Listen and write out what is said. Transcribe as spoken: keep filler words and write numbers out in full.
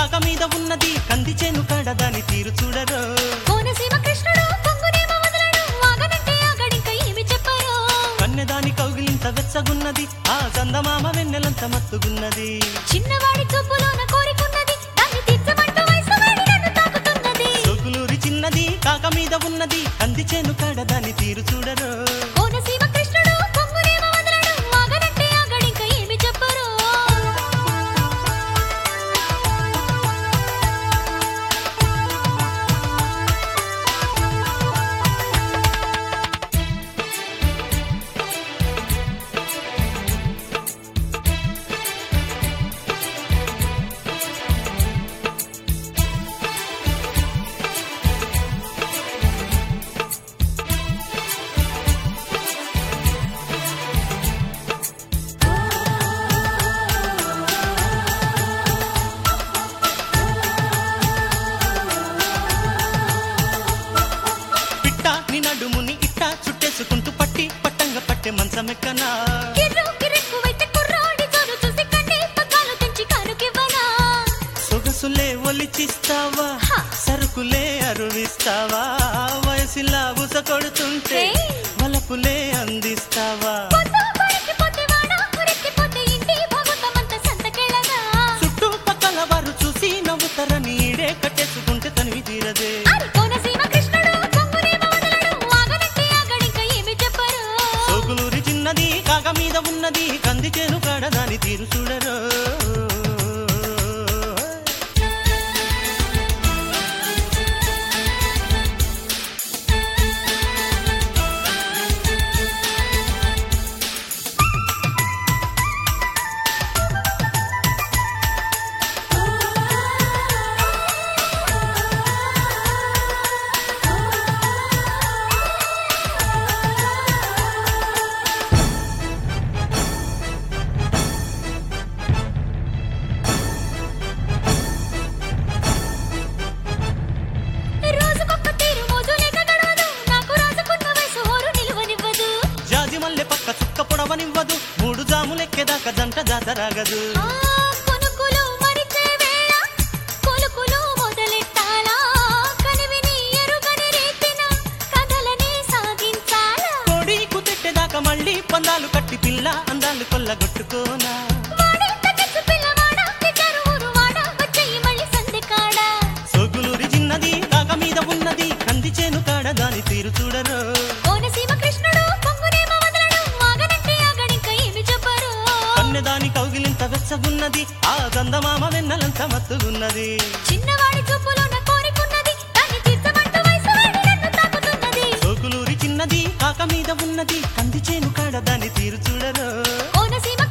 కాక మీద ఉన్నది కంది చేను కాడ దాని తీరు చూడరు కోనసీమ కృష్ణుడు పొంగునేమో వదలడు వాగనంటే ఆగడింక ఏమి చెప్పరు కన్నెదాని కౌగిలింత వెచ్చగున్నది ఆ చందమామ వెన్నెలంత మత్తుగున్నది చిన్నవాడి చూపులోన కోరికున్నది దాన్ని తీర్చమంటూ వయసువాడి నన్ను తాకుతున్నది సోకులూరి చిన్నది కాక మీద ఉన్నది కంది చేను కాడ దాని తీరు చూడరు కోనసీమ కృష్ణుడు పొంగునేమో వదలడు వాగనంటే ఆగడింక ఏమి చెప్పరు నడుముని ఇట్టా చుట్టేసుకుంటూ పట్టి పట్టంగా పట్టే మంచమెక్కనా సొగసులే ఒలిచిస్తావా సరుకులే అరువిస్తావా వయసులా ఉస కొడుతుంటే వలపులే అందిస్తావా చుట్టుపక్కల వారు చూసి నవ్వుతారని ఈడే కట్టేసుకుంటే తనివి తీరదే సోకులూరి చిన్నది కాక మీద ఉన్నది కంది చేను కాడ దాని తీరు చూడరు పక్క చుక్క పొడవనివ్వదు మూడు జాములెక్కేదాకా జంట జాతరాగదు కోడికు తెట్టేదాకా మళ్ళీ పందాలు కట్టి పిల్ల అందాలు కొల్లగొట్టుకోనా సోకులూరి చిన్నది కాక మీద ఉన్నది కంది చేను కాడ దాని తీరు చూడరు దాని కౌగిలింత వెచ్చగున్నది ఆ గంధమామ వెన్నెలంత మత్తుగున్నది చిన్నవాడి చూపులోన కోరికున్నది దాన్ని తీర్చమంటూ వయసువాడి నన్ను తాకుతున్నది సోకులూరి చిన్నది కాక మీద ఉన్నది కంది చేను కాడ దాని తీరు చూడరు కోనసీమ